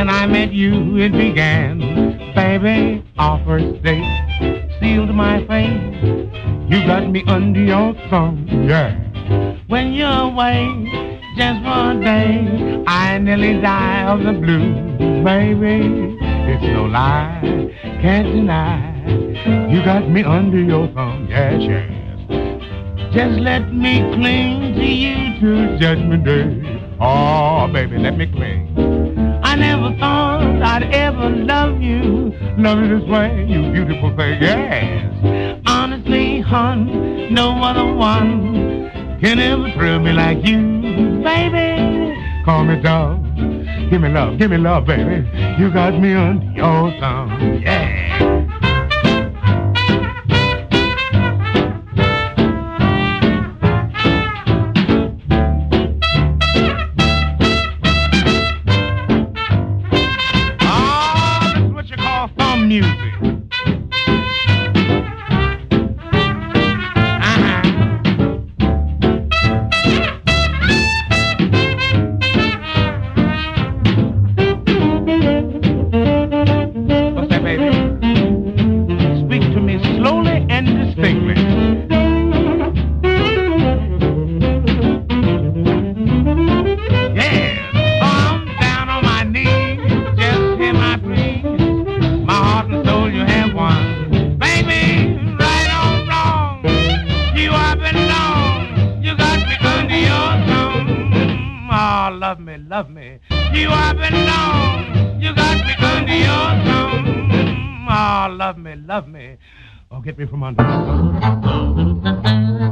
When I met you, it began. Baby, our first date sealed my fate. You got me under your thumb, yeah. When you're away, just for a day, I nearly die of the blues, baby. It's no lie, can't deny. You got me under your thumb, yes, yes. Just let me cling to you till Judgment Day. Oh, baby, let me cling. I never thought I'd ever love you this way, you beautiful thing, yes. Honestly, hon, no other one can ever thrill me like you, baby. Call me dog, give me love, baby. You got me under your thumb, yeah. Love me. You have been long. You got me under your thumb. Oh, love me. Oh, get me from under.